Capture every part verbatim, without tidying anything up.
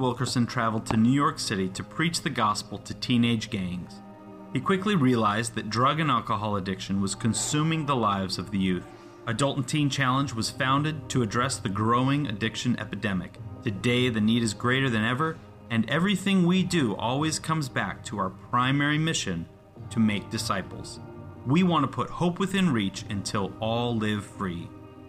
Wilkerson traveled to New York City to preach the gospel to teenage gangs. He quickly realized that drug and alcohol addiction was consuming the lives of the youth. Adult and Teen Challenge was founded to address the growing addiction epidemic. Today, the need is greater than ever, and everything we do always comes back to our primary mission to make disciples. We want to put hope within reach until all live free.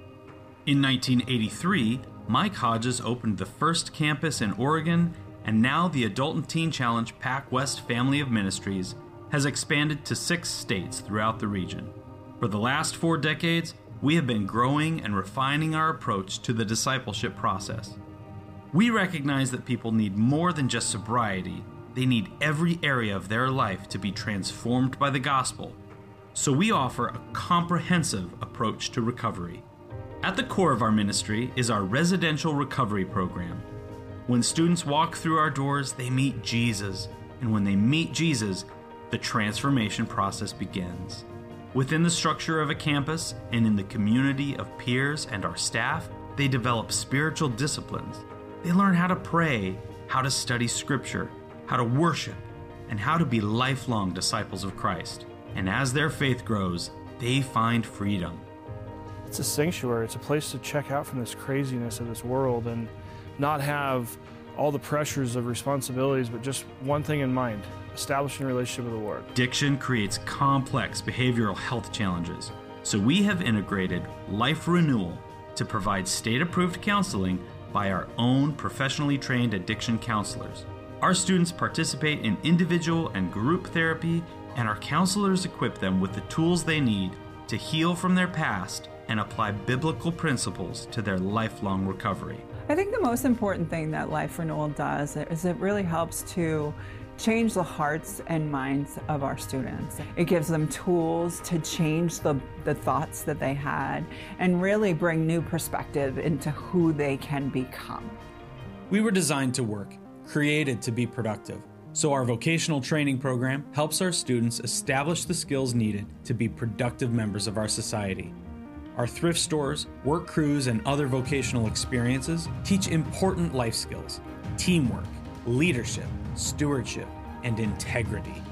In nineteen eighty-three, Mike Hodges opened the first campus in Oregon, and now the Adult and Teen Challenge Pac West family of ministries has expanded to six states throughout the region. For the last four decades, we have been growing and refining our approach to the discipleship process. We recognize that people need more than just sobriety. They need every area of their life to be transformed by the gospel. So we offer a comprehensive approach to recovery. At the core of our ministry is our residential recovery program. When students walk through our doors, they meet Jesus, and when they meet Jesus, the transformation process begins. Within the structure of a campus and in the community of peers and our staff, they develop spiritual disciplines. They learn how to pray, how to study scripture, how to worship, and how to be lifelong disciples of Christ. And as their faith grows, they find freedom. It's a sanctuary. It's a place to check out from this craziness of this world and not have all the pressures of responsibilities, but just one thing in mind: establishing a relationship with the Lord. Addiction creates complex behavioral health challenges, so we have integrated Life Renewal to provide state-approved counseling by our own professionally trained addiction counselors. Our students participate in individual and group therapy, and our counselors equip them with the tools they need to heal from their past and apply biblical principles to their lifelong recovery. I think the most important thing that Life Renewal does is it really helps to change the hearts and minds of our students. It gives them tools to change the, the thoughts that they had and really bring new perspective into who they can become. We were designed to work, created to be productive. So our vocational training program helps our students establish the skills needed to be productive members of our society. Our thrift stores, work crews, and other vocational experiences teach important life skills: teamwork, leadership, stewardship, and integrity.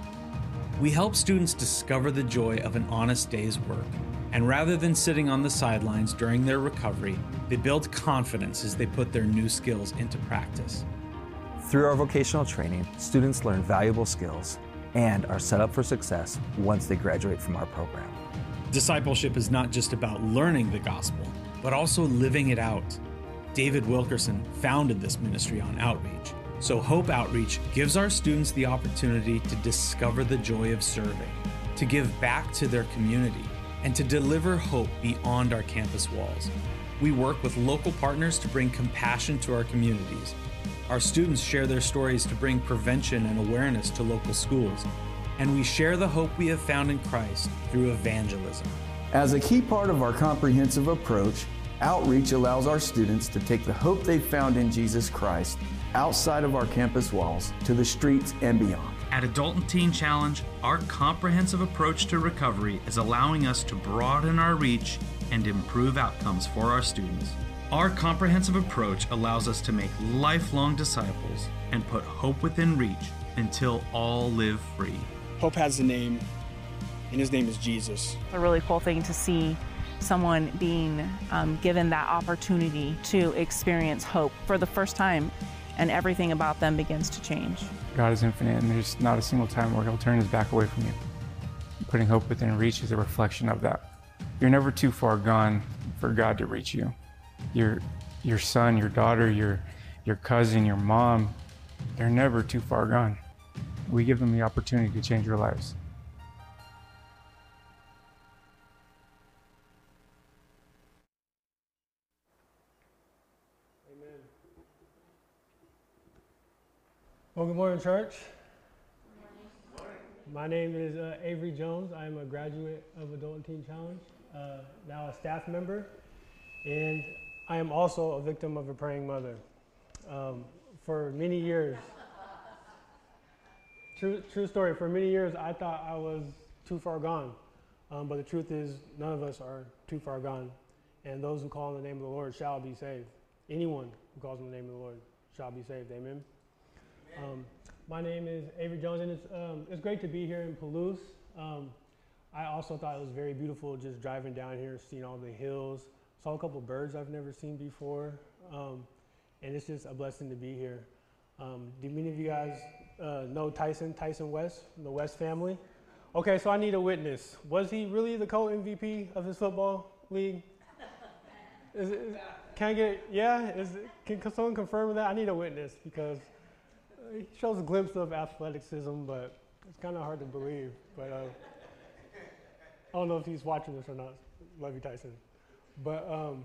We help students discover the joy of an honest day's work, and rather than sitting on the sidelines during their recovery, they build confidence as they put their new skills into practice. Through our vocational training, students learn valuable skills and are set up for success once they graduate from our program. Discipleship is not just about learning the gospel, but also living it out. David Wilkerson founded this ministry on outreach. So Hope Outreach gives our students the opportunity to discover the joy of serving, to give back to their community, and to deliver hope beyond our campus walls. We work with local partners to bring compassion to our communities. Our students share their stories to bring prevention and awareness to local schools. And we share the hope we have found in Christ through evangelism. As a key part of our comprehensive approach, Outreach allows our students to take the hope they've found in Jesus Christ outside of our campus walls to the streets and beyond. At Adult and Teen Challenge, our comprehensive approach to recovery is allowing us to broaden our reach and improve outcomes for our students. Our comprehensive approach allows us to make lifelong disciples and put hope within reach until all live free. Hope has a name, and his name is Jesus. It's a really cool thing to see someone being um, given that opportunity to experience hope for the first time, and everything about them begins to change. God is infinite, and there's not a single time where he'll turn his back away from you. Putting hope within reach is a reflection of that. You're never too far gone for God to reach you. Your, your son, your daughter, your, your cousin, your mom, they're never too far gone. We give them the opportunity to change their lives. Amen. Well, good morning, church. Good morning. My name is uh, Avery Jones. I am a graduate of Adult and Teen Challenge, uh, now a staff member, and I am also a victim of a praying mother. Um, for many years, True, true story. For many years, I thought I was too far gone. Um, but the truth is, none of us are too far gone. And those who call on the name of the Lord shall be saved. Anyone who calls on the name of the Lord shall be saved. Amen. Um, my name is Avery Jones, and it's, um, it's great to be here in Palouse. Um, I also thought it was very beautiful just driving down here, seeing all the hills. Saw a couple birds I've never seen before, um, and it's just a blessing to be here. Um, do many of you guys uh, know Tyson, Tyson West, from the West family? Okay, so I need a witness. Was he really the co-M V P of his football league? Is it, is, can I get, yeah? Is it, can someone confirm that? I need a witness because he shows a glimpse of athleticism, but it's kind of hard to believe. But uh, I don't know if he's watching this or not. Love you, Tyson. But um,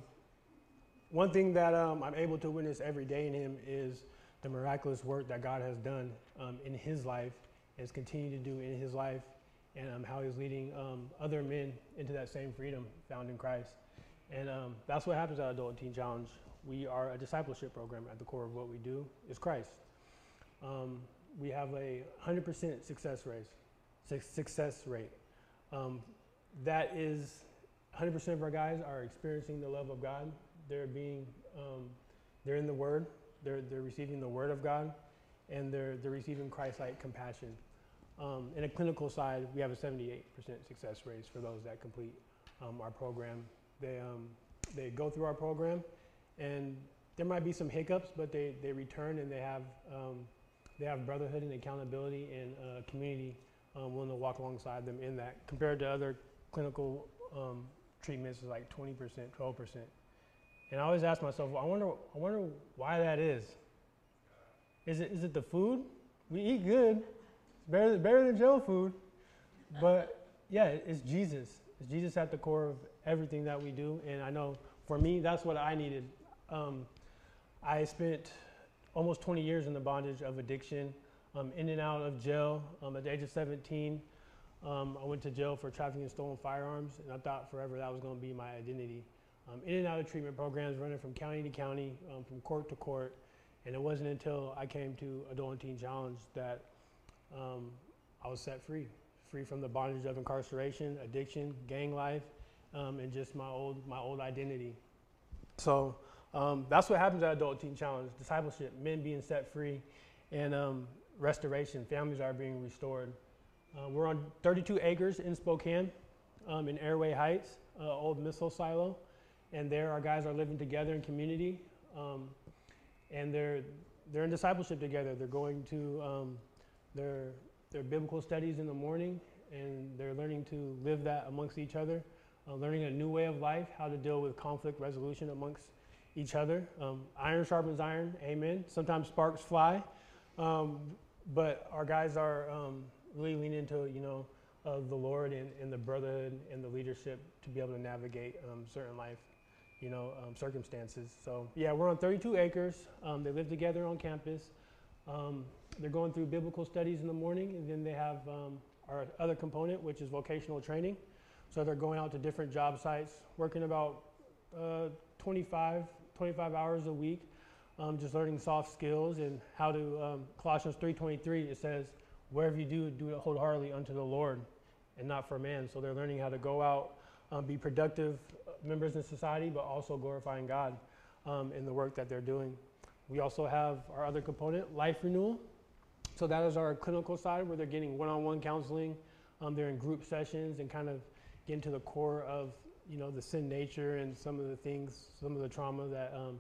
one thing that um, I'm able to witness every day in him is the miraculous work that God has done um, in his life and is continuing to do in his life, and um, how he's leading um, other men into that same freedom found in Christ. And um, that's what happens at Adult Teen Challenge. We are a discipleship program. At the core of what we do is Christ. Um, we have a one hundred percent success rate. Success rate. Um, that is one hundred percent of our guys are experiencing the love of God. They're being, um, they're in the Word. They're they're receiving the Word of God, and they're they're receiving Christ-like compassion. Um, in a clinical side, we have a seventy-eight percent success rate for those that complete um, our program. They um, they go through our program, and there might be some hiccups, but they they return and they have um, they have brotherhood and accountability and uh, community um, willing to walk alongside them in that. Compared to other clinical um, treatments, is like twenty percent, twelve percent. And I always ask myself, well, I wonder, I wonder why that is. Is it, is it the food? We eat good, it's better, better than jail food. But yeah, it's Jesus. It's Jesus at the core of everything that we do. And I know for me, that's what I needed. Um, I spent almost twenty years in the bondage of addiction, um, in and out of jail. Um, at the age of seventeen, um, I went to jail for trafficking and stolen firearms, and I thought forever that was going to be my identity. Um, in and out of treatment programs, running from county to county, um, from court to court. And it wasn't until I came to Adult and Teen Challenge that um, I was set free, free from the bondage of incarceration, addiction, gang life, um, and just my old, my old identity. So um, that's what happens at Adult Teen Challenge: discipleship, men being set free, and um, restoration. Families are being restored. Uh, we're on thirty-two acres in Spokane, um, in Airway Heights, uh, old missile silo. And there our guys are living together in community, um, and they're they're in discipleship together. They're going to um, their their biblical studies in the morning, and they're learning to live that amongst each other, uh, learning a new way of life, how to deal with conflict resolution amongst each other. Um, iron sharpens iron, amen. Sometimes sparks fly, um, but our guys are um, really leaning into, you know, uh, the Lord and, and the brotherhood and the leadership to be able to navigate um, certain life, you know, um, circumstances. So yeah, we're on thirty-two acres. Um, they live together on campus. Um, they're going through biblical studies in the morning, and then they have um, our other component, which is vocational training. So they're going out to different job sites, working about uh, twenty-five, twenty-five hours a week, um, just learning soft skills and how to, um, Colossians three twenty-three, it says, wherever you do, do it wholeheartedly unto the Lord and not for man. So they're learning how to go out, um, be productive members in society, but also glorifying God um, in the work that they're doing. We also have our other component, life renewal. So that is our clinical side, where they're getting one-on-one counseling. Um, they're in group sessions and kind of getting to the core of, you know, the sin nature and some of the things, some of the trauma that um,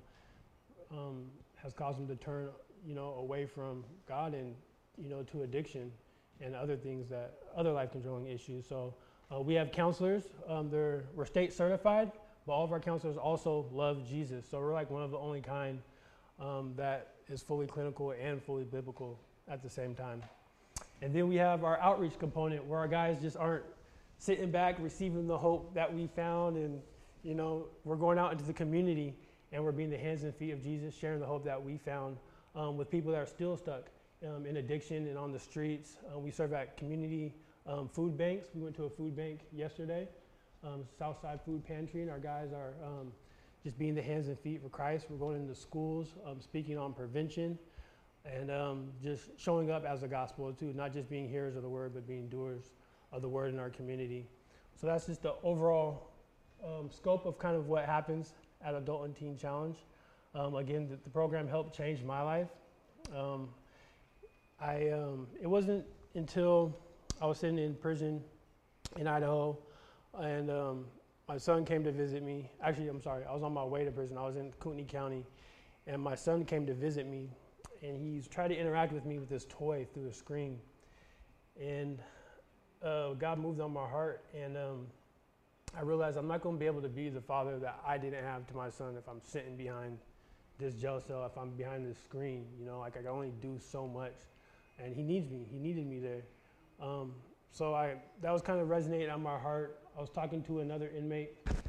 um, has caused them to turn, you know, away from God and, you know, to addiction and other things that, other life controlling issues. So uh, we have counselors. Um, they're, we're state certified, but all of our counselors also love Jesus. So we're like one of the only kind um, that is fully clinical and fully biblical at the same time. And then we have our outreach component, where our guys just aren't sitting back receiving the hope that we found, and, you know, we're going out into the community and we're being the hands and feet of Jesus, sharing the hope that we found um, with people that are still stuck um, in addiction and on the streets. Uh, we serve at community um, food banks. We went to a food bank yesterday, um, Southside Food Pantry, and our guys are um, just being the hands and feet for Christ. We're going into schools, um, speaking on prevention, and um, just showing up as the gospel too, not just being hearers of the word, but being doers of the word in our community. So that's just the overall um, scope of kind of what happens at Adult and Teen Challenge. Um, again, the, the program helped change my life. Um, I um, it wasn't until I was sitting in prison in Idaho, and um, my son came to visit me. Actually, I'm sorry, I was on my way to prison. I was in Kootenai County, and my son came to visit me, and he's tried to interact with me with this toy through a screen. And uh, God moved on my heart, and um, I realized I'm not going to be able to be the father that I didn't have to my son if I'm sitting behind this jail cell, if I'm behind this screen. You know, like I can only do so much, and he needs me. He needed me there. Um, so I that was kind of resonating on my heart. I was talking to another inmate.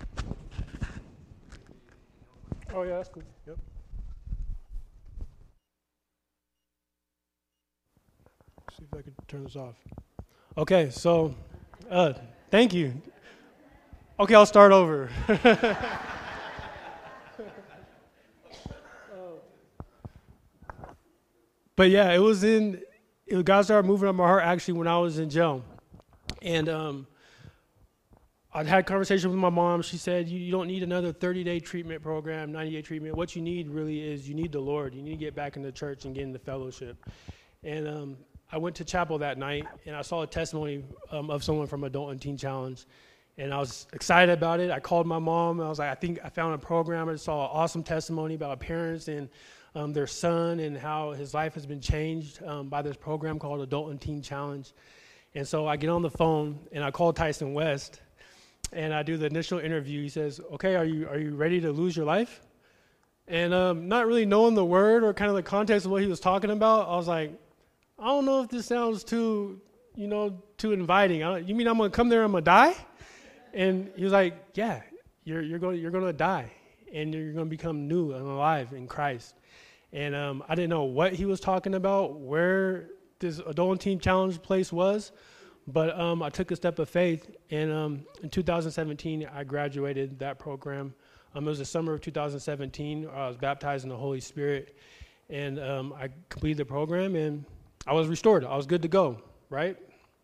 Oh yeah, that's cool. Yep. See if I can turn this off. Okay, so uh, thank you. Okay, I'll start over. But yeah, it was in, it, God started moving on my heart actually when I was in jail. And um, I'd had conversation with my mom. She said, you, you don't need another thirty-day treatment program, ninety-day treatment. What you need really is you need the Lord. You need to get back into church and get into fellowship. And um, I went to chapel that night, and I saw a testimony um, of someone from Adult and Teen Challenge. And I was excited about it. I called my mom. I was like, I think I found a program. I saw an awesome testimony about parents and um, their son and how his life has been changed um, by this program called Adult and Teen Challenge. And so I get on the phone, and I call Tyson West, and I do the initial interview. He says, okay, are you are you ready to lose your life? And um, not really knowing the word or kind of the context of what he was talking about, I was like, I don't know if this sounds too, you know, too inviting. I don't, you mean I'm going to come there and I'm going to die? And he was like, yeah, you're you're going you're going to die, and you're going to become new and alive in Christ. And um, I didn't know what he was talking about, where this Adult and Teen Challenge place was, but um, I took a step of faith, and um, in two thousand seventeen, I graduated that program. Um, it was the summer of two thousand seventeen. I was baptized in the Holy Spirit, and um, I completed the program, and I was restored. I was good to go, right?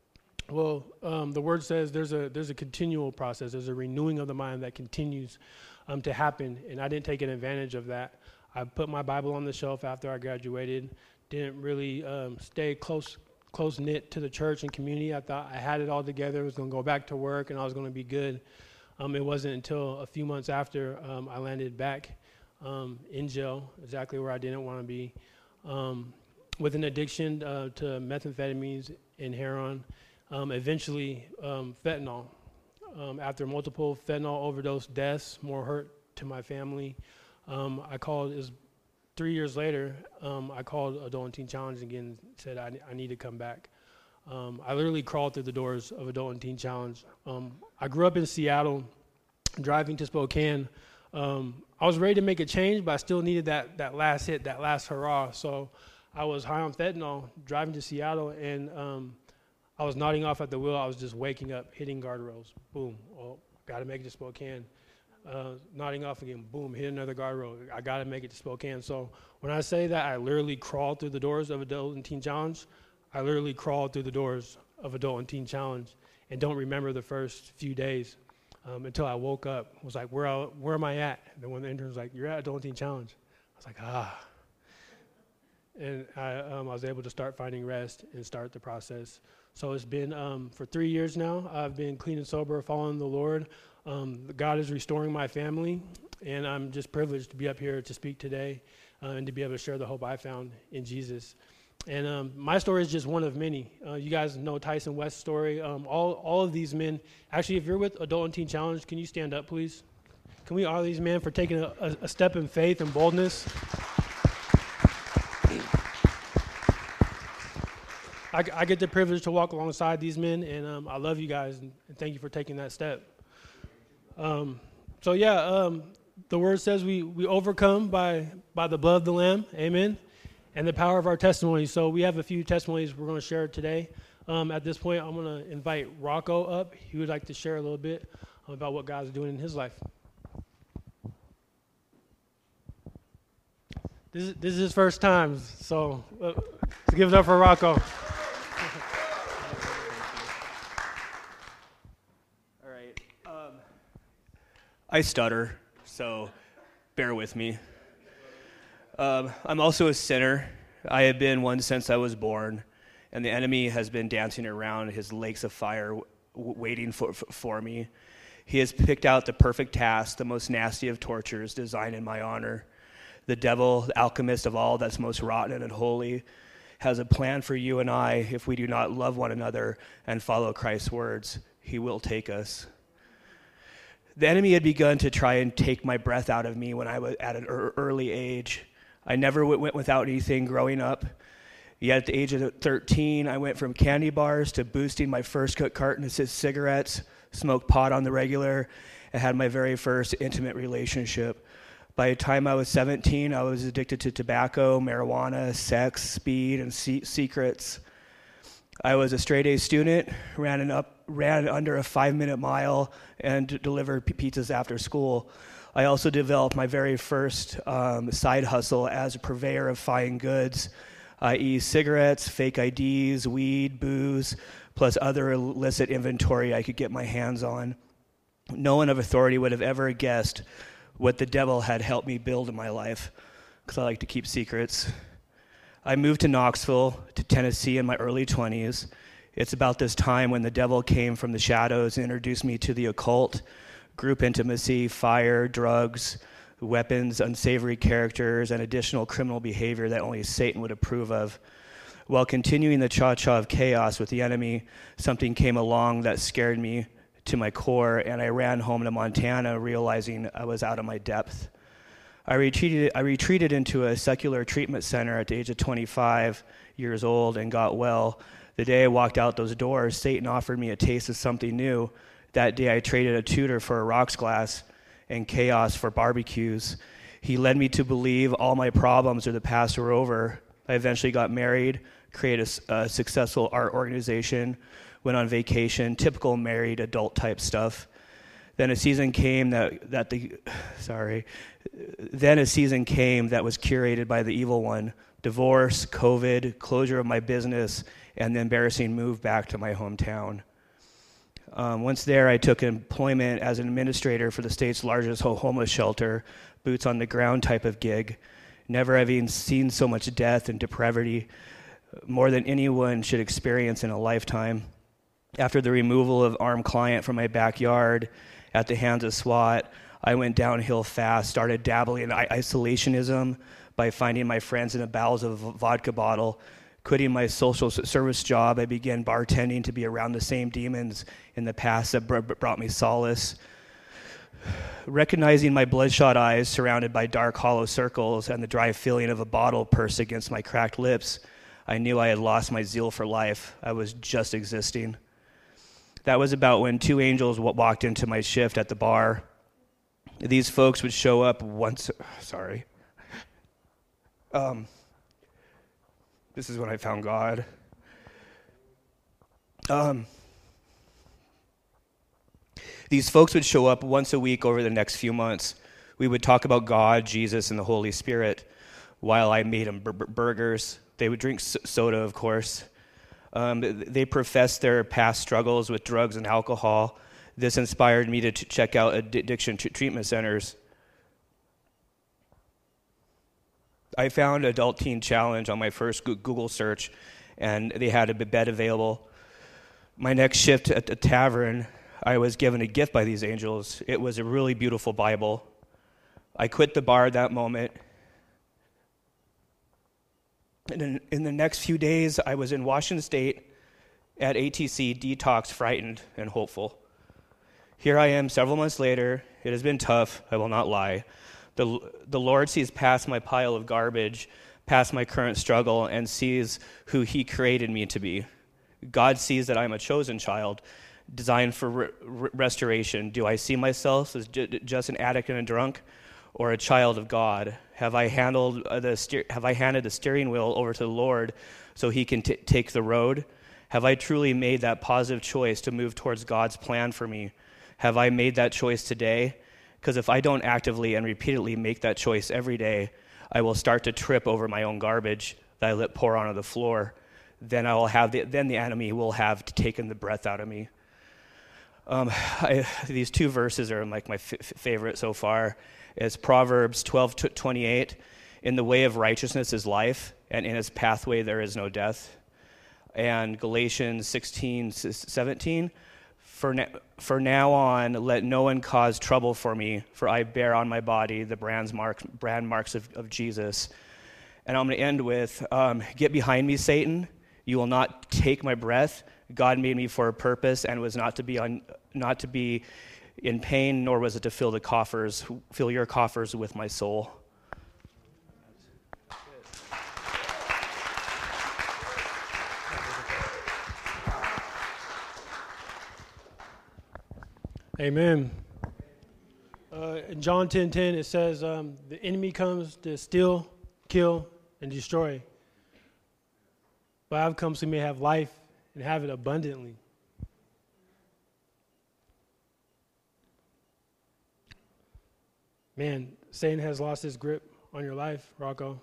Well, um, the word says there's a there's a continual process. There's a renewing of the mind that continues um, to happen, and I didn't take an advantage of that. I put my Bible on the shelf after I graduated. Didn't really um, stay close close knit to the church and community. I thought I had it all together. I was going to go back to work, and I was going to be good. Um, it wasn't until a few months after um, I landed back um, in jail, exactly where I didn't want to be, um, with an addiction uh, to methamphetamines and heroin. Um, eventually, um, fentanyl. Um, after multiple fentanyl overdose deaths, more hurt to my family, um, I called, it was three years later, um, I called Adult and Teen Challenge again and said I, I need to come back. Um, I literally crawled through the doors of Adult and Teen Challenge. Um, I grew up in Seattle, driving to Spokane. Um, I was ready to make a change, but I still needed that, that last hit, that last hurrah. So I was high on fentanyl, driving to Seattle, and um, I was nodding off at the wheel. I was just waking up, hitting guardrails. Boom. Oh, got to make it to Spokane. Uh, nodding off again. Boom. Hit another guardrail. I got to make it to Spokane. So when I say that I literally crawled through the doors of Adult and Teen Challenge, I literally crawled through the doors of Adult and Teen Challenge and don't remember the first few days um, until I woke up. I was like, where, I, where am I at? And then when the intern was like, you're at Adult and Teen Challenge. I was like, ah. And I, um, I was able to start finding rest and start the process. So it's been um, for three years now. I've been clean and sober, following the Lord. Um, God is restoring my family, and I'm just privileged to be up here to speak today uh, and to be able to share the hope I found in Jesus. And um, my story is just one of many. Uh, you guys know Tyson West's story. Um, all all of these men, actually, if you're with Adult and Teen Challenge, can you stand up, please? Can we honor these men for taking a, a, a step in faith and boldness? I, I get the privilege to walk alongside these men, and um, I love you guys, and, and thank you for taking that step. Um, so yeah, um, the word says we we overcome by by the blood of the Lamb, amen, and the power of our testimony. So we have a few testimonies we're going to share today. Um, at this point, I'm going to invite Rocco up. He would like to share a little bit about what God's doing in his life. This is, this is his first time, so uh, let's give it up for Rocco. I stutter, so bear with me. Um, I'm also a sinner. I have been one since I was born, and the enemy has been dancing around his lakes of fire w- waiting for, for me. He has picked out the perfect task, the most nasty of tortures, designed in my honor. The devil, the alchemist of all that's most rotten and unholy, has a plan for you and I. If we do not love one another and follow Christ's words, he will take us. The enemy had begun to try and take my breath out of me when I was at an early age. I never went without anything growing up. Yet at the age of thirteen, I went from candy bars to boosting my first cut carton of cigarettes, smoked pot on the regular, and had my very first intimate relationship. By the time I was seventeen, I was addicted to tobacco, marijuana, sex, speed, and se- secrets. I was a straight-A student, ran an up, ran under a five-minute mile, and d- delivered p- pizzas after school. I also developed my very first um, side hustle as a purveyor of fine goods, that is cigarettes, fake I Ds, weed, booze, plus other illicit inventory I could get my hands on. No one of authority would have ever guessed what the devil had helped me build in my life, because I like to keep secrets. I moved to Knoxville, to Tennessee in my early twenties. It's about this time when the devil came from the shadows and introduced me to the occult, group intimacy, fire, drugs, weapons, unsavory characters, and additional criminal behavior that only Satan would approve of. While continuing the cha-cha of chaos with the enemy, something came along that scared me to my core, and I ran home to Montana realizing I was out of my depth. I retreated, I retreated into a secular treatment center at the age of twenty-five years old and got well. The day I walked out those doors, Satan offered me a taste of something new. That day I traded a tutor for a rocks glass and chaos for barbecues. He led me to believe all my problems of the past were over. I eventually got married, created a, a successful art organization, went on vacation, typical married adult type stuff. Then a season came that, that the, sorry, then a season came that was curated by the evil one. Divorce, COVID, closure of my business, and the embarrassing move back to my hometown. Um, once there, I took employment as an administrator for the state's largest homeless shelter, boots on the ground type of gig, never having seen so much death and depravity, more than anyone should experience in a lifetime. After the removal of armed client from my backyard at the hands of SWAT, I went downhill fast, started dabbling in isolationism by finding my friends in the bowels of a vodka bottle. Quitting my social service job, I began bartending to be around the same demons in the past that br- brought me solace. Recognizing my bloodshot eyes surrounded by dark hollow circles and the dry feeling of a bottle purse against my cracked lips, I knew I had lost my zeal for life. I was just existing. That was about when two angels w- walked into my shift at the bar. These folks would show up once, sorry. Um... This is when I found God. Um, these folks would show up once a week over the next few months. We would talk about God, Jesus, and the Holy Spirit while I made them b- b- burgers. They would drink s- soda, of course. Um, they professed their past struggles with drugs and alcohol. This inspired me to t- check out addiction t- treatment centers. I found Adult Teen Challenge on my first Google search, and they had a bed available. My next shift at the tavern, I was given a gift by these angels. It was a really beautiful Bible. I quit the bar at that moment. And in, in the next few days, I was in Washington State at A T C, detox, frightened, and hopeful. Here I am several months later. It has been tough, I will not lie. The, the Lord sees past my pile of garbage, past my current struggle, and sees who he created me to be. God sees that I'm a chosen child, designed for re- re- restoration. Do I see myself as j- just an addict and a drunk, or a child of God? Have I handled uh, the steer- Have I handed the steering wheel over to the Lord so he can t- take the road? Have I truly made that positive choice to move towards God's plan for me? Have I made that choice today? Because if I don't actively and repeatedly make that choice every day, I will start to trip over my own garbage that I let pour onto the floor. Then I will have the, then the enemy will have taken the breath out of me. Um, I, these two verses are like my f- favorite so far. It's Proverbs twelve twenty-eight. In the way of righteousness is life, and in its pathway there is no death. And Galatians sixteen seventeen, for, na- for now on, let no one cause trouble for me, for I bear on my body the brand marks, brand marks of, of Jesus. And I'm going to end with, um, get behind me, Satan. You will not take my breath. God made me for a purpose, and it was not to be on, not to be in pain, nor was it to fill the coffers, fill your coffers with my soul. Amen. Uh, in John ten ten, it says, um, the enemy comes to steal, kill, and destroy. But I've come so you may have life and have it abundantly. Man, Satan has lost his grip on your life, Rocco.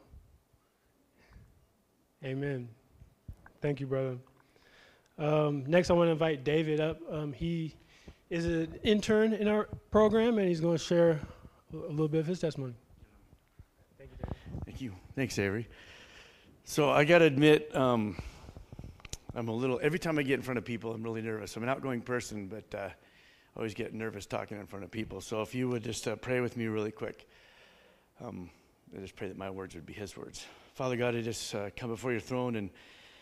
Amen. Thank you, brother. Um, next, I want to invite David up. Um, he is an intern in our program, and he's going to share a little bit of his testimony. Thank you, David. Thank you. Thanks, Avery. So I got to admit, um, I'm a little, every time I get in front of people, I'm really nervous. I'm an outgoing person, but uh, I always get nervous talking in front of people. So if you would just uh, pray with me really quick. Um, I just pray that my words would be his words. Father God, I just uh, come before your throne and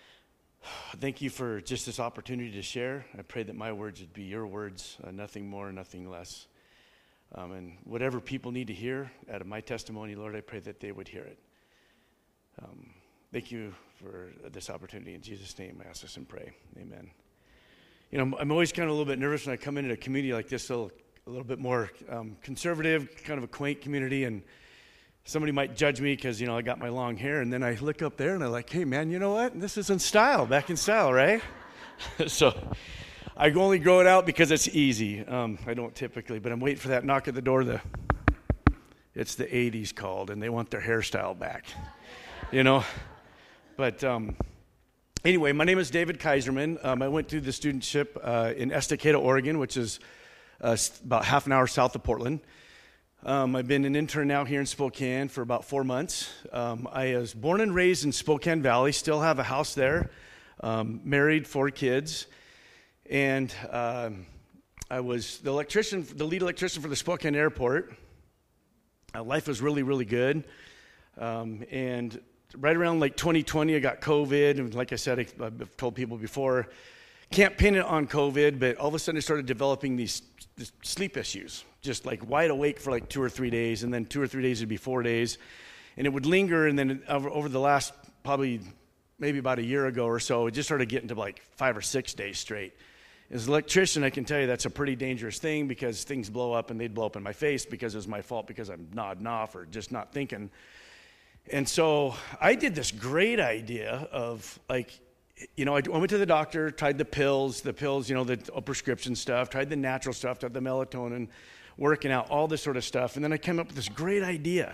thank you for just this opportunity to share. I pray that my words would be your words, uh, nothing more, nothing less. Um, and whatever people need to hear out of my testimony, Lord, I pray that they would hear it. Um, thank you for this opportunity. In Jesus' name, I ask this and pray. Amen. You know, I'm, I'm always kind of a little bit nervous when I come into a community like this, a little, a little bit more um, conservative, kind of a quaint community, and somebody might judge me because, you know, I got my long hair, and then I look up there and I'm like, hey, man, you know what? This is in style, back in style, right? So I only grow it out because it's easy. Um, I don't typically, but I'm waiting for that knock at the door. The It's the eighties called, and they want their hairstyle back, you know? But um, anyway, my name is David Kaiserman. Um, I went through the studentship uh, in Estacada, Oregon, which is uh, about half an hour south of Portland. Um, I've been an intern now here in Spokane for about four months. Um, I was born and raised in Spokane Valley, still have a house there, um, married, four kids, and um, I was the electrician, the lead electrician for the Spokane Airport. Uh, life was really, really good, um, and right around like twenty twenty, I got COVID, and like I said, I, I've told people before, can't pin it on COVID, but all of a sudden I started developing these, these sleep issues. Just like wide awake for like two or three days, and then two or three days would be four days, and it would linger, and then over, over the last probably maybe about a year ago or so, it just started getting to like five or six days straight. As an electrician, I can tell you that's a pretty dangerous thing because things blow up, and they'd blow up in my face because it was my fault because I'm nodding off or just not thinking. And so I did this great idea of like, you know, I went to the doctor, tried the pills, the pills, you know, the prescription stuff, tried the natural stuff, tried the melatonin, working out, all this sort of stuff. And then I came up with this great idea.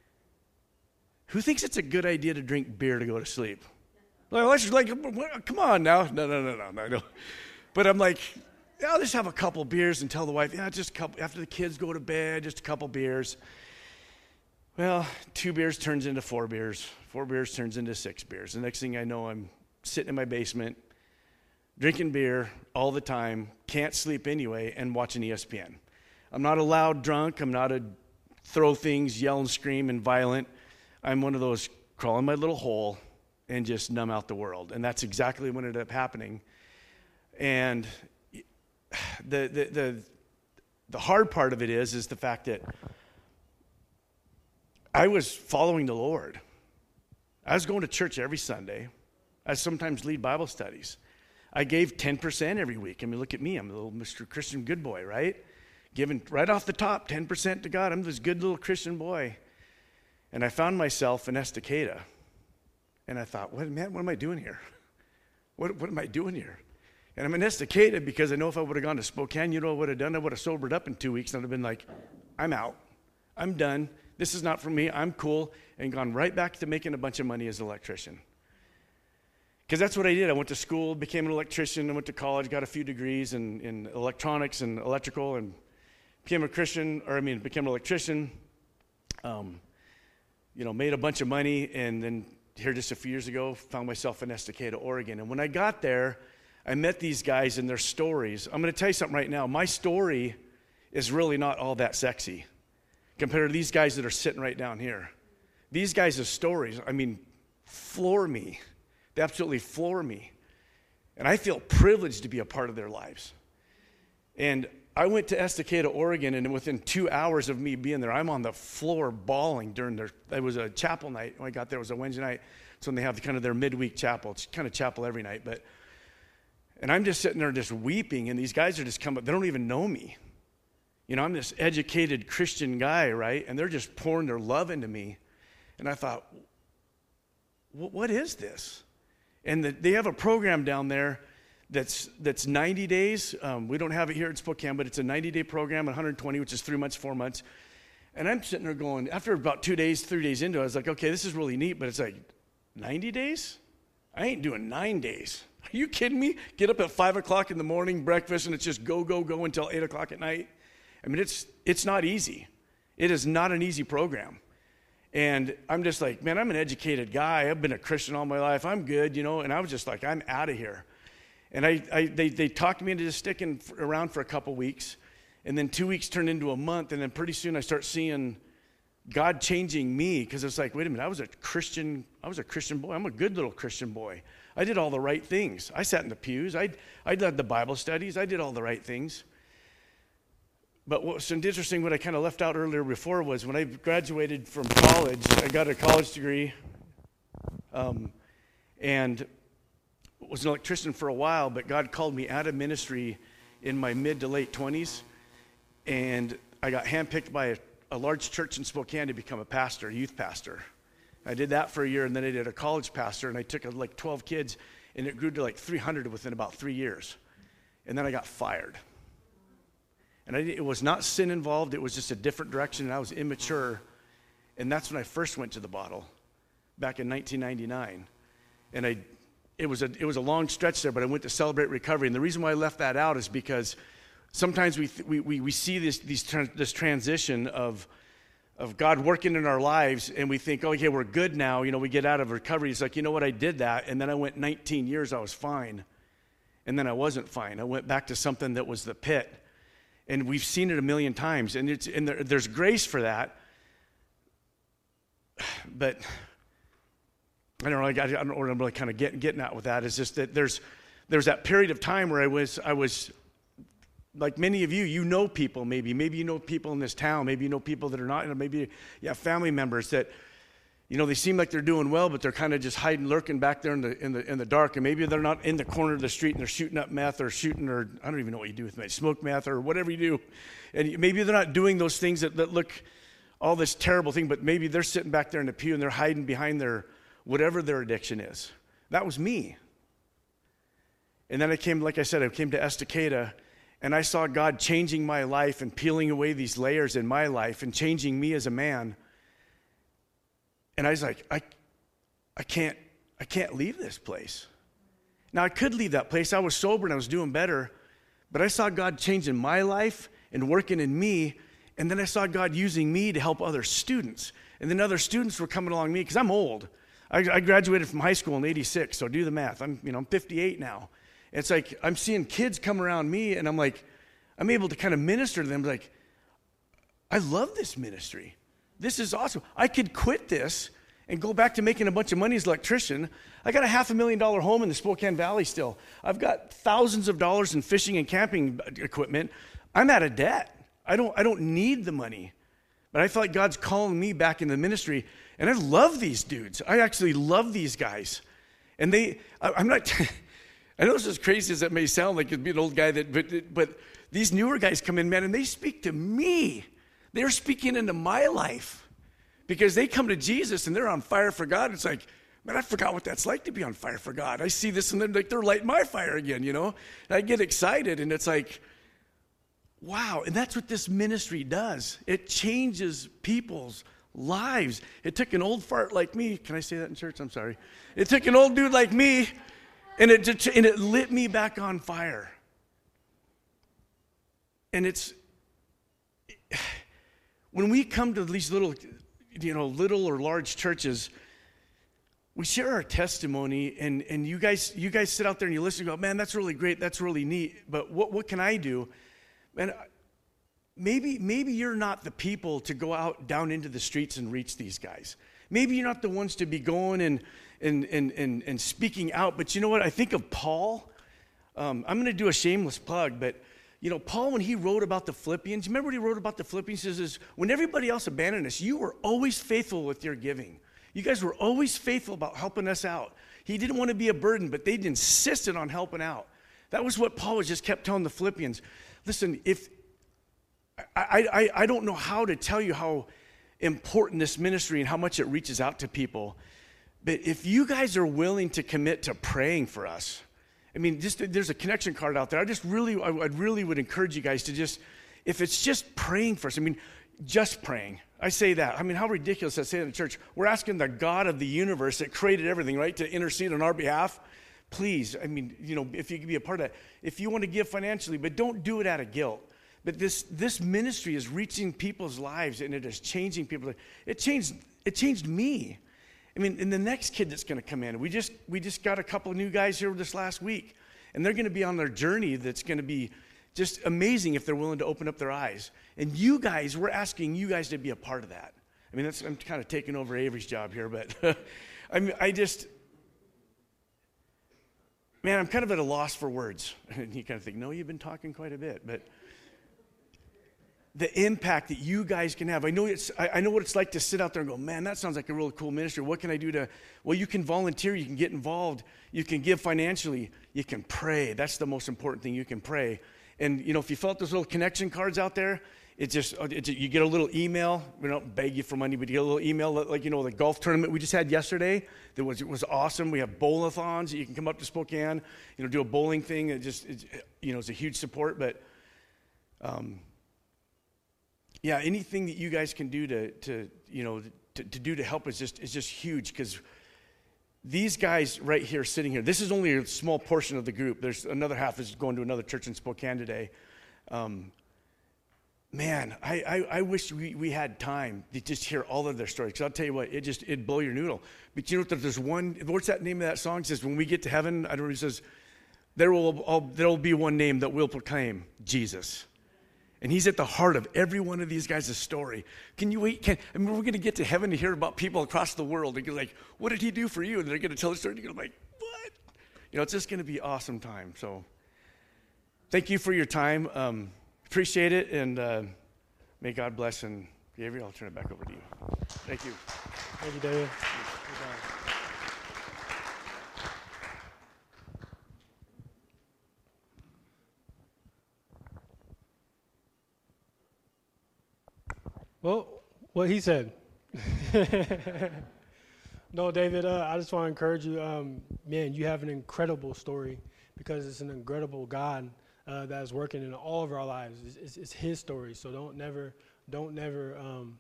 Who thinks it's a good idea to drink beer to go to sleep? Like, let's just like, come on now. No, no, no, no, no, no. But I'm like, yeah, I'll just have a couple beers and tell the wife, yeah, just a couple, after the kids go to bed, just a couple beers. Well, two beers turns into four beers. Four beers turns into six beers. The next thing I know, I'm sitting in my basement, drinking beer all the time, can't sleep anyway, and watching E S P N. I'm not a loud drunk. I'm not a throw things, yell and scream and violent. I'm one of those crawl in my little hole and just numb out the world. And that's exactly what ended up happening. And the the the, the hard part of it is, is the fact that I was following the Lord. I was going to church every Sunday. I sometimes lead Bible studies. I gave ten percent every week. I mean, look at me. I'm a little Mister Christian good boy, right? Giving right off the top, ten percent to God. I'm this good little Christian boy. And I found myself in Estacada. And I thought, what, man, what am I doing here? What, what am I doing here? And I'm in Estacada because I know if I would have gone to Spokane, you know what I would have done? I would have sobered up in two weeks and I'd have been like, I'm out. I'm done. This is not for me. I'm cool. And gone right back to making a bunch of money as an electrician. Because that's what I did. I went to school, became an electrician, I went to college, got a few degrees in, in electronics and electrical, and became a Christian, or I mean, became an electrician. Um, you know, made a bunch of money, and then here just a few years ago, found myself in Estacada, Oregon. And when I got there, I met these guys and their stories. I'm going to tell you something right now. My story is really not all that sexy compared to these guys that are sitting right down here. These guys' stories, I mean, floor me. They absolutely floor me. And I feel privileged to be a part of their lives. And I went to Estacada, Oregon, and within two hours of me being there, I'm on the floor bawling during their, it was a chapel night. When I got there, it was a Wednesday night. It's when they have kind of their midweek chapel. It's kind of chapel every night. But, and I'm just sitting there just weeping, and these guys are just coming, they don't even know me. You know, I'm this educated Christian guy, right? And they're just pouring their love into me. And I thought, what is this? And the, they have a program down there that's that's ninety days. Um, we don't have it here at Spokane, but it's a ninety-day program, one hundred twenty, which is three months, four months. And I'm sitting there going, after about two days, three days into it, I was like, okay, this is really neat, but it's like, ninety days? I ain't doing nine days. Are you kidding me? Get up at five o'clock in the morning, breakfast, and it's just go, go, go until eight o'clock at night. I mean, it's it's not easy. It is not an easy program. And I'm just like, man, I'm an educated guy. I've been a Christian all my life. I'm good, you know. And I was just like, I'm out of here. And I, I they, they talked me into just sticking around for a couple weeks. And then two weeks turned into a month. And then pretty soon I start seeing God changing me. Because it's like, wait a minute, I was a Christian. I was a Christian boy. I'm a good little Christian boy. I did all the right things. I sat in the pews. I, I led the Bible studies. I did all the right things. But what's interesting, what I kind of left out earlier before was when I graduated from college, I got a college degree um, and was an electrician for a while, but God called me out of ministry in my mid to late twenties, and I got handpicked by a, a large church in Spokane to become a pastor, a youth pastor. I did that for a year, and then I did a college pastor, and I took like twelve kids, and it grew to like three hundred within about three years. And then I got fired. And I, it was not sin involved. It was just a different direction, and I was immature. And that's when I first went to the bottle, back in nineteen ninety-nine. And I, it was a it was a long stretch there, but I went to Celebrate Recovery. And the reason why I left that out is because sometimes we we we, we see this these this transition of of God working in our lives, and we think, oh, okay, we're good now. You know, we get out of recovery. It's like, you know what, I did that, and then I went nineteen years. I was fine, and then I wasn't fine. I went back to something that was the pit. And we've seen it a million times, and, it's, and there, there's grace for that. But I don't know. I, I don't know what I'm really kind of getting getting at with that. Is just that there's there's that period of time where I was I was like many of you. You know people, maybe maybe you know people in this town. Maybe you know people that are not. You know, maybe you have family members that, you know, they seem like they're doing well, but they're kind of just hiding, lurking back there in the in the in the dark. And maybe they're not in the corner of the street and they're shooting up meth or shooting, or I don't even know what you do with meth, smoke meth or whatever you do. And maybe they're not doing those things that, that look all this terrible thing, but maybe they're sitting back there in the pew and they're hiding behind their whatever their addiction is. That was me. And then I came, like I said, I came to Estacada, and I saw God changing my life and peeling away these layers in my life and changing me as a man. And I was like, I, I can't, I can't leave this place. Now, I could leave that place. I was sober and I was doing better, but I saw God changing my life and working in me, and then I saw God using me to help other students. And then other students were coming along me, because I'm old. I, I graduated from high school in eighty-six, so do the math. I'm, you know, I'm fifty-eight now. And it's like I'm seeing kids come around me, and I'm like, I'm able to kind of minister to them, like, I love this ministry. This is awesome. I could quit this and go back to making a bunch of money as an electrician. I got a half a million dollar home in the Spokane Valley still. I've got thousands of dollars in fishing and camping equipment. I'm out of debt. I don't, I don't need the money. But I feel like God's calling me back into the ministry, and I love these dudes. I actually love these guys. And they, I, I'm not, I know it's as crazy as that may sound, like it'd be an old guy, that, but, but these newer guys come in, man, and they speak to me. They're speaking into my life because they come to Jesus and they're on fire for God. It's like, man, I forgot what that's like to be on fire for God. I see this and they're like, they're lighting my fire again, you know? And I get excited, and it's like, wow. And that's what this ministry does. It changes people's lives. It took an old fart like me. Can I say that in church? I'm sorry. It took an old dude like me, and it, and it lit me back on fire. And it's... when we come to these little, you know, little or large churches, we share our testimony, and, and you guys you guys sit out there and you listen and go, man, that's really great, that's really neat, but what, what can I do? And maybe maybe you're not the people to go out down into the streets and reach these guys. Maybe you're not the ones to be going and and and and, and speaking out, but you know what? I think of Paul. Um, I'm going to do a shameless plug, but you know, Paul, when he wrote about the Philippians, remember what he wrote about the Philippians? He says, when everybody else abandoned us, you were always faithful with your giving. You guys were always faithful about helping us out. He didn't want to be a burden, but they insisted on helping out. That was what Paul was just kept telling the Philippians. Listen, if I, I, I don't know how to tell you how important this ministry and how much it reaches out to people, but if you guys are willing to commit to praying for us, I mean, just there's a connection card out there. I just really, I, I really would encourage you guys to just, if it's just praying for us, I mean, just praying. I say that. I mean, how ridiculous I say it in the church. We're asking the God of the universe that created everything, right, to intercede on our behalf. Please, I mean, you know, if you can be a part of that. If you want to give financially, but don't do it out of guilt. But this this ministry is reaching people's lives, and it is changing people. It changed. It changed me. I mean, and the next kid that's going to come in, we just we just got a couple of new guys here this last week, and they're going to be on their journey that's going to be just amazing if they're willing to open up their eyes. And you guys, we're asking you guys to be a part of that. I mean, that's, I'm kind of taking over Avery's job here, but I mean, I just, man, I'm kind of at a loss for words. And you kind of think, no, you've been talking quite a bit, but the impact that you guys can have. I know it's. I, I know what it's like to sit out there and go, man, that sounds like a really cool ministry. What can I do to, well, you can volunteer, you can get involved, you can give financially, you can pray. That's the most important thing, you can pray. And, you know, if you fill out those little connection cards out there, it just, it, you get a little email. We don't beg you for money, but you get a little email, like, you know, the golf tournament we just had yesterday, that was, it was awesome. We have bowl-a-thons. You can come up to Spokane, you know, do a bowling thing. It just, it, you know, it's a huge support, but, um, yeah, anything that you guys can do to, to you know, to, to do to help is just is just huge, because these guys right here sitting here, this is only a small portion of the group. There's another half is going to another church in Spokane today. Um, man, I, I, I wish we, we had time to just hear all of their stories, because I'll tell you what, it just, it'd blow your noodle. But you know what, there's one, what's that name of that song? It says, when we get to heaven, I don't know, it says, there will, all, there will be one name that will proclaim, Jesus. And he's at the heart of every one of these guys' story. Can you wait? Can, I mean, we're going to get to heaven to hear about people across the world. And you're like, what did he do for you? And they're going to tell the story. And you're going to be like, what? You know, it's just going to be an awesome time. So thank you for your time. Um, appreciate it. And uh, may God bless. And Gabriel, I'll turn it back over to you. Thank you. Thank you, David. Well, what he said. No, David, uh, I just want to encourage you. Um, man, you have an incredible story, because it's an incredible God uh, that is working in all of our lives. It's, it's, it's his story, so don't never, don't never, um,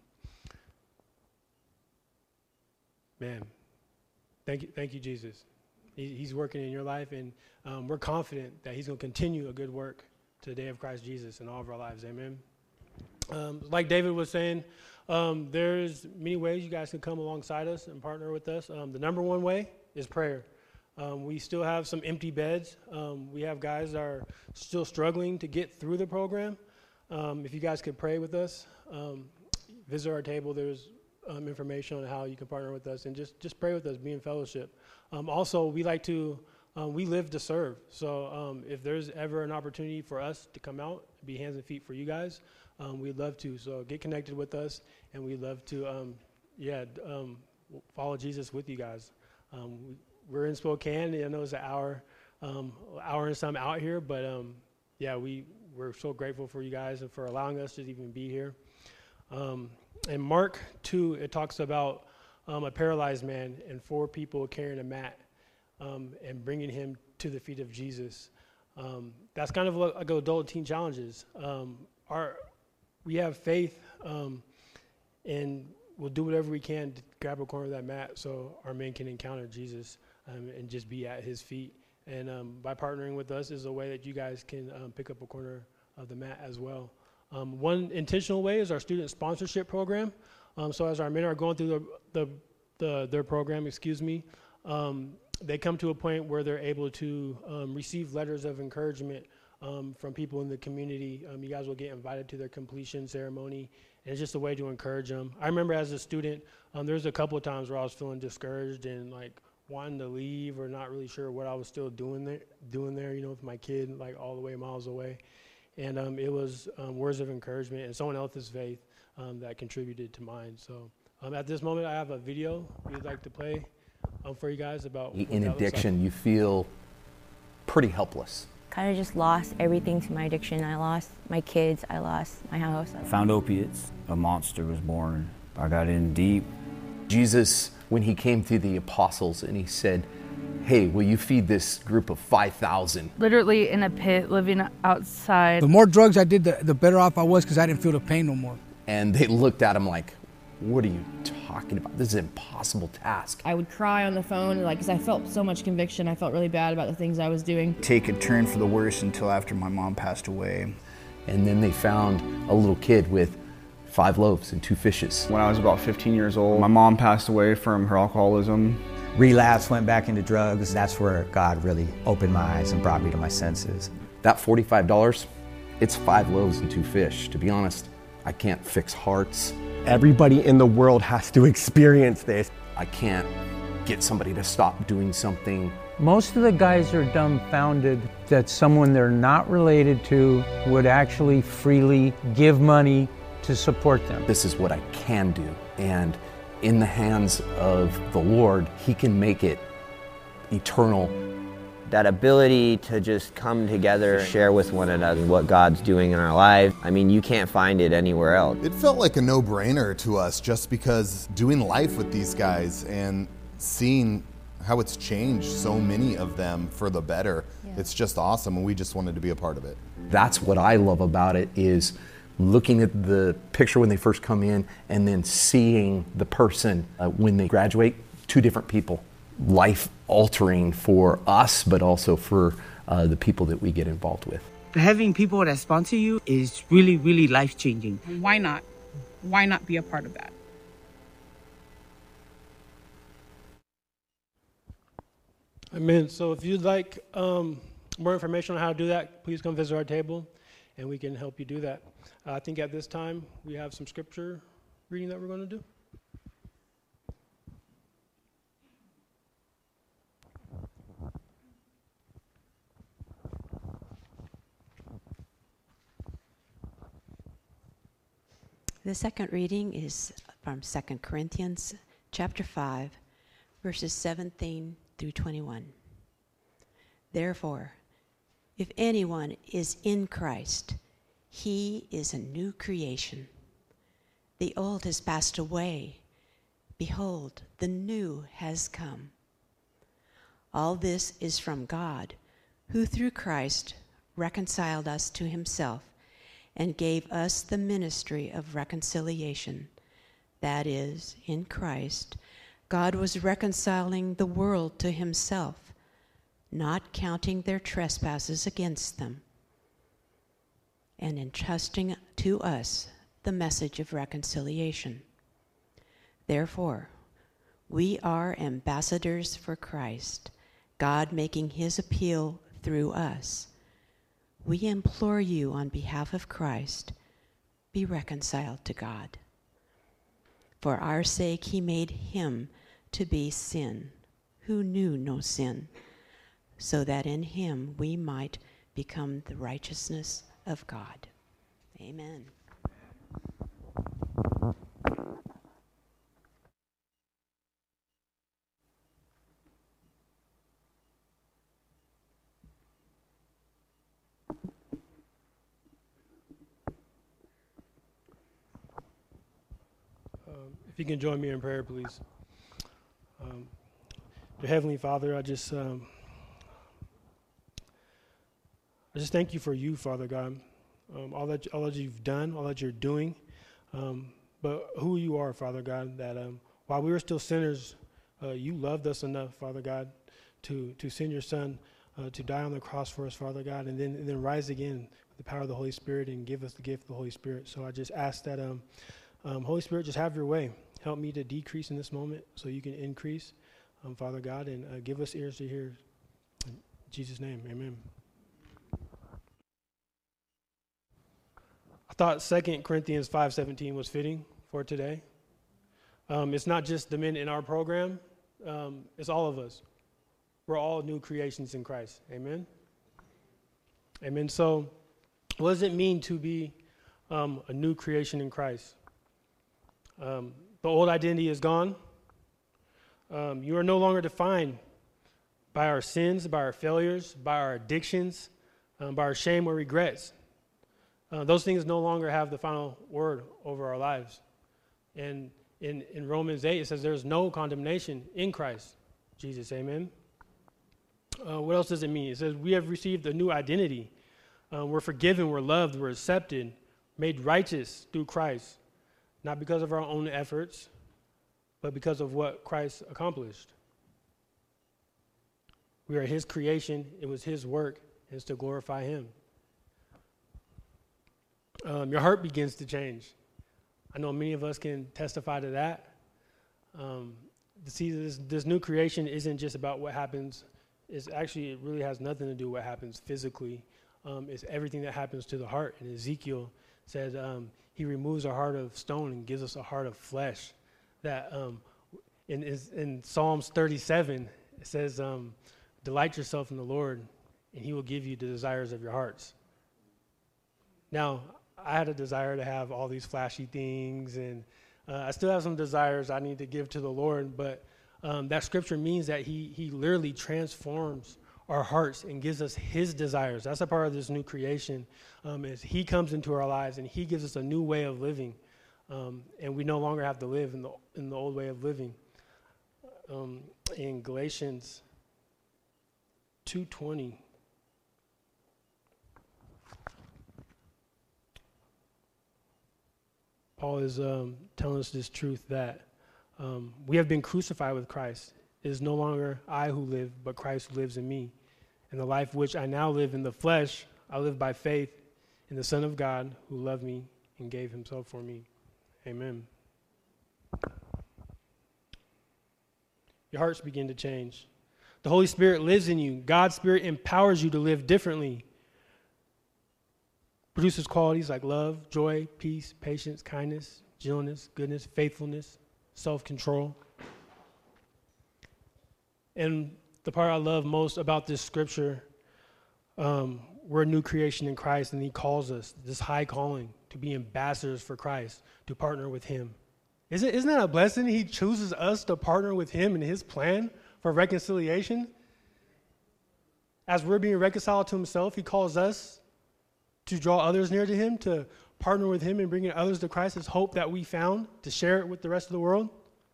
man, thank you, thank you, Jesus. He, he's working in your life, and um, we're confident that he's going to continue a good work to the day of Christ Jesus in all of our lives. Amen. Um, like David was saying, um, there's many ways you guys can come alongside us and partner with us. Um, the number one way is prayer. Um, we still have some empty beds. Um, we have guys that are still struggling to get through the program. Um, if you guys could pray with us, um, visit our table. There's um, information on how you can partner with us, and just, just pray with us, be in fellowship. Um, also, we like to, um, we live to serve. So um, if there's ever an opportunity for us to come out, be hands and feet for you guys, Um, we'd love to. So get connected with us, and we'd love to, um, yeah, um, follow Jesus with you guys. Um, we, we're in Spokane. I know it's an hour, um, hour and some out here, but um, yeah, we we're so grateful for you guys and for allowing us to even be here. Um, in Mark two, it talks about um, a paralyzed man and four people carrying a mat um, and bringing him to the feet of Jesus. Um, that's kind of like adult teen challenges. Um, our We have faith, um, and we'll do whatever we can to grab a corner of that mat so our men can encounter Jesus um, and just be at his feet. And um, by partnering with us is a way that you guys can um, pick up a corner of the mat as well. Um, one intentional way is our student sponsorship program. Um, so as our men are going through the, the, the their program, excuse me, um, they come to a point where they're able to um, receive letters of encouragement um, from people in the community. Um, you guys will get invited to their completion ceremony, and it's just a way to encourage them. I remember as a student, um, there was a couple of times where I was feeling discouraged and like wanting to leave or not really sure what I was still doing there, doing there, you know, with my kid like all the way miles away. And um, it was um, words of encouragement and someone else's faith um, that contributed to mine. So um, at this moment, I have a video we'd like to play um, for you guys about in addiction. Like. You feel pretty helpless. Kind of just lost everything to my addiction. I lost my kids. I lost my house. I found opiates. A monster was born. I got in deep. Jesus, when he came to the apostles and he said, hey, will you feed this group of five thousand? Literally in a pit, living outside. The more drugs I did, the, the better off I was because I didn't feel the pain no more. And they looked at him like, what are you talking about? This is an impossible task. I would cry on the phone, like, because I felt so much conviction. I felt really bad about the things I was doing. Take a turn for the worse until after my mom passed away. And then they found a little kid with five loaves and two fishes. When I was about fifteen years old, my mom passed away from her alcoholism. Relapse, went back into drugs. That's where God really opened my eyes and brought me to my senses. That forty-five dollars, it's five loaves and two fish. To be honest, I can't fix hearts. Everybody in the world has to experience this. I can't get somebody to stop doing something. Most of the guys are dumbfounded that someone they're not related to would actually freely give money to support them. This is what I can do, and in the hands of the Lord, he can make it eternal. That ability to just come together, share with one another what God's doing in our lives, I mean, you can't find it anywhere else. It felt like a no-brainer to us just because doing life with these guys and seeing how it's changed so many of them for the better, yeah. It's just awesome, and we just wanted to be a part of it. That's what I love about it, is looking at the picture when they first come in and then seeing the person uh, when they graduate, two different people. Life altering for us, but also for uh, the people that we get involved with. Having people that sponsor you is really, really life-changing. Why not? Why not be a part of that? Amen. So if you'd like um, more information on how to do that, please come visit our table and we can help you do that. Uh, I think at this time we have some scripture reading that we're going to do. The second reading is from Second Corinthians chapter five, verses seventeen through twenty-one. Therefore, if anyone is in Christ, he is a new creation. The old has passed away. Behold, the new has come. All this is from God, who through Christ reconciled us to himself and gave us the ministry of reconciliation. That is, in Christ, God was reconciling the world to himself, not counting their trespasses against them, and entrusting to us the message of reconciliation. Therefore, we are ambassadors for Christ, God making his appeal through us. We implore you on behalf of Christ, be reconciled to God. For our sake he made him to be sin, who knew no sin, so that in him we might become the righteousness of God. Amen. If you can join me in prayer, please. Um, dear Heavenly Father, I just, um, I just thank you for you, Father God, um, all that all that you've done, all that you're doing, um, but who you are, Father God. That um, while we were still sinners, uh, you loved us enough, Father God, to to send your Son uh, to die on the cross for us, Father God, and then and then rise again with the power of the Holy Spirit and give us the gift of the Holy Spirit. So I just ask that. Um, Um, Holy Spirit, just have your way. Help me to decrease in this moment so you can increase, um, Father God, and uh, give us ears to hear. In Jesus' name, amen. I thought Second Corinthians five seventeen was fitting for today. Um, it's not just the men in our program. Um, it's all of us. We're all new creations in Christ. Amen? Amen. So what does it mean to be um, a new creation in Christ? Um, the old identity is gone. Um, you are no longer defined by our sins, by our failures, by our addictions, um, by our shame or regrets. Uh, those things no longer have the final word over our lives. And in, in Romans eight, it says there's no condemnation in Christ Jesus. Amen. Uh, what else does it mean? It says we have received a new identity. Uh, we're forgiven, we're loved, we're accepted, made righteous through Christ, not because of our own efforts, but because of what Christ accomplished. We are his creation. It was his work. It's to glorify him. Um, your heart begins to change. I know many of us can testify to that. Um, see, this, this new creation isn't just about what happens. It's actually, it really has nothing to do with what happens physically. Um, it's everything that happens to the heart. And Ezekiel said um, he removes a heart of stone and gives us a heart of flesh. That um, in, in Psalms thirty-seven, it says, um, delight yourself in the Lord, and he will give you the desires of your hearts. Now, I had a desire to have all these flashy things, and uh, I still have some desires I need to give to the Lord, but um, that scripture means that he he literally transforms our hearts and gives us his desires. That's a part of this new creation, um, is he comes into our lives and he gives us a new way of living, um, and we no longer have to live in the in the old way of living. Um, in Galatians two twenty, Paul is um, telling us this truth that um, we have been crucified with Christ. It is no longer I who live, but Christ who lives in me. And the life which I now live in the flesh, I live by faith in the Son of God who loved me and gave himself for me. Amen. Your hearts begin to change. The Holy Spirit lives in you. God's Spirit empowers you to live differently. Produces qualities like love, joy, peace, patience, kindness, gentleness, goodness, faithfulness, self-control. And the part I love most about this scripture, um, we're a new creation in Christ, and he calls us, this high calling, to be ambassadors for Christ, to partner with him. Isn't, isn't that a blessing? He chooses us to partner with him in his plan for reconciliation. As we're being reconciled to himself, he calls us to draw others near to him, to partner with him in bringing others to Christ, this hope that we found, to share it with the rest of the world.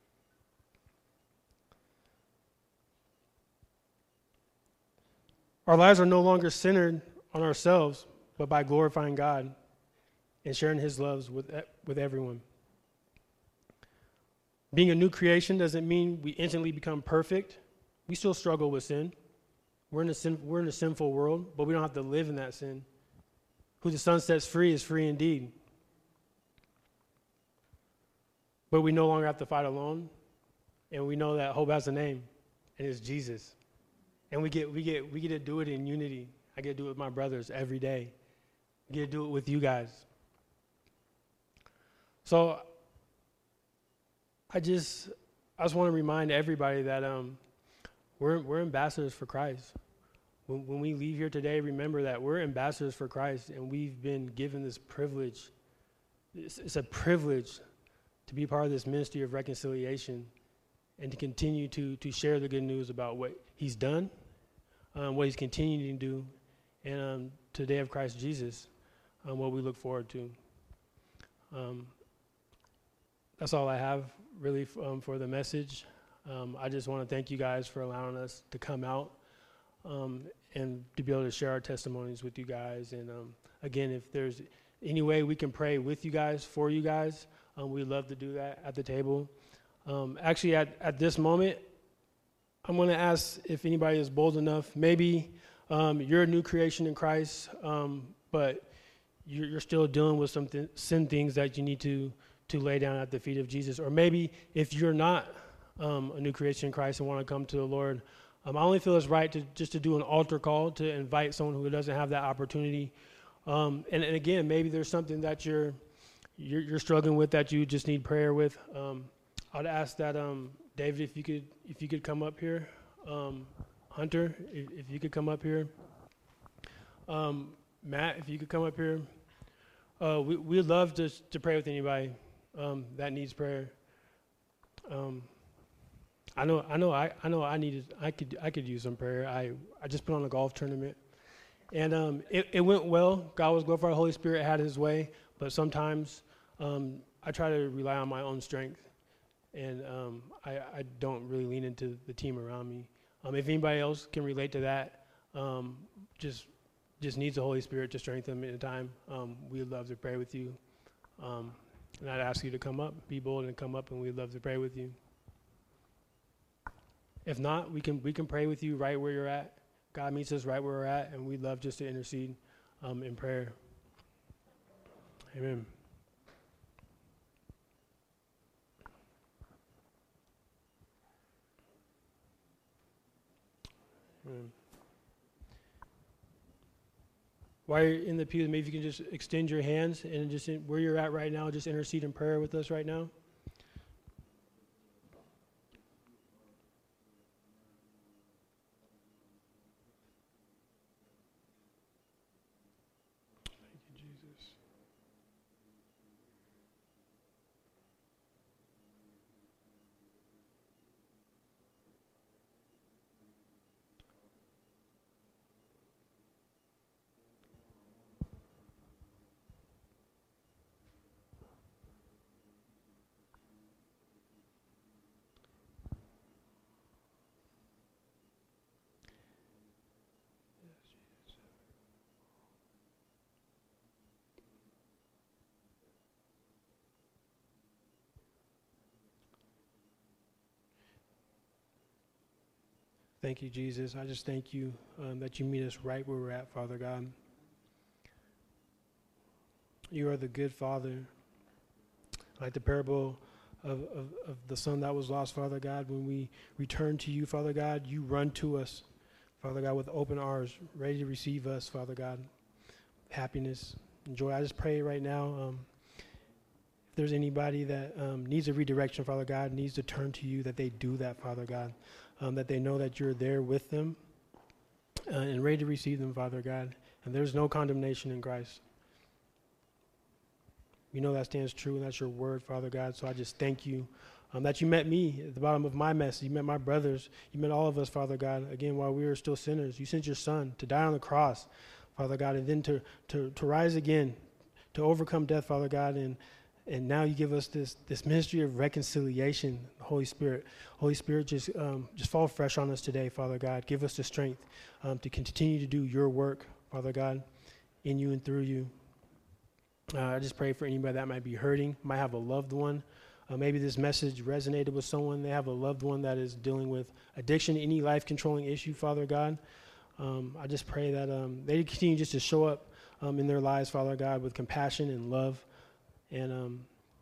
Our lives are no longer centered on ourselves, but by glorifying God and sharing his loves with, with everyone. Being a new creation doesn't mean we instantly become perfect. We still struggle with sin. We're in a sin, we're in a sinful world, but we don't have to live in that sin. Who the Son sets free is free indeed. But we no longer have to fight alone, and we know that hope has a name, and it's Jesus. And we get we get we get to do it in unity. I get to do it with my brothers every day. I get to do it with you guys. So I just I just want to remind everybody that um we're we're ambassadors for Christ. When, when we leave here today, remember that we're ambassadors for Christ, and we've been given this privilege. It's, it's a privilege to be part of this ministry of reconciliation and to continue to to share the good news about what he's done, um, what he's continuing to do, and um, today of Christ Jesus, um, what we look forward to. Um, that's all I have really f- um, for the message. Um, I just want to thank you guys for allowing us to come out um, and to be able to share our testimonies with you guys. And um, again, if there's any way we can pray with you guys, for you guys, um, we'd love to do that at the table. Um, actually, at, at this moment, I'm going to ask if anybody is bold enough. Maybe um, you're a new creation in Christ, um, but you're, you're still dealing with some th- sin things that you need to to lay down at the feet of Jesus. Or maybe if you're not um, a new creation in Christ and want to come to the Lord, um, I only feel it's right to just to do an altar call to invite someone who doesn't have that opportunity. Um, and, and again, maybe there's something that you're, you're you're struggling with that you just need prayer with. Um, I'd ask that um, David, if you could if you could come up here, um, Hunter, if, if you could come up here, um, Matt, if you could come up here. Uh, we we'd love to to pray with anybody um, that needs prayer. Um, I know I know I I know I needed I could I could use some prayer. I, I just put on a golf tournament, and um, it it went well. God was glorified. Holy Spirit had His way, but sometimes um, I try to rely on my own strength, and um, I I don't really lean into the team around me. Um, if anybody else can relate to that, um, just. just needs the Holy Spirit to strengthen them in a time, um, we'd love to pray with you. Um, and I'd ask you to come up, be bold and come up, and we'd love to pray with you. If not, we can we can pray with you right where you're at. God meets us right where we're at, and we'd love just to intercede um, in prayer. Amen. Amen. While you're in the pew, maybe you can just extend your hands and just in, where you're at right now, just intercede in prayer with us right now. Thank you, Jesus. Thank you, Jesus. I just thank you um, that you meet us right where we're at, Father God. You are the good Father. Like the parable of, of, of the son that was lost, Father God, when we return to you, Father God, you run to us, Father God, with open arms, ready to receive us, Father God. Happiness and joy. I just pray right now, um, if there's anybody that um, needs a redirection, Father God, needs to turn to you, that they do that, Father God. Um, that they know that you're there with them uh, and ready to receive them, Father God. And there's no condemnation in Christ. We know that stands true, and that's your word, Father God. So I just thank you um, that you met me at the bottom of my mess. You met my brothers. You met all of us, Father God, again, while we were still sinners. You sent your son to die on the cross, Father God, and then to, to, to rise again, to overcome death, Father God, and And now you give us this this ministry of reconciliation, the Holy Spirit. Holy Spirit, just um, just fall fresh on us today, Father God. Give us the strength um, to continue to do your work, Father God, in you and through you. Uh, I just pray for anybody that might be hurting, might have a loved one. Uh, maybe this message resonated with someone. They have a loved one that is dealing with addiction, any life-controlling issue, Father God. Um, I just pray that um, they continue just to show up um, in their lives, Father God, with compassion and love. And um,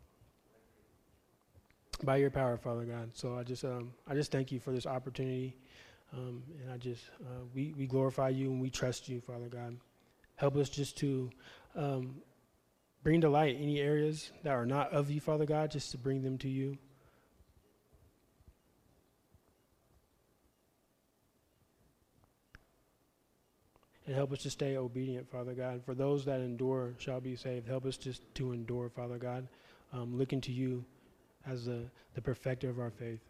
by your power, Father God. So I just um, I just thank you for this opportunity. Um, and I just, uh, we, we glorify you and we trust you, Father God. Help us just to um, bring to light any areas that are not of you, Father God, just to bring them to you. And help us to stay obedient, Father God. For those that endure shall be saved. Help us just to endure, Father God, um, looking to you as the, the perfecter of our faith.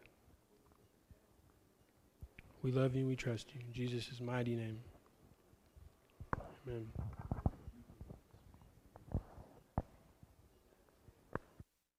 We love you and we trust you. In Jesus' mighty name. Amen.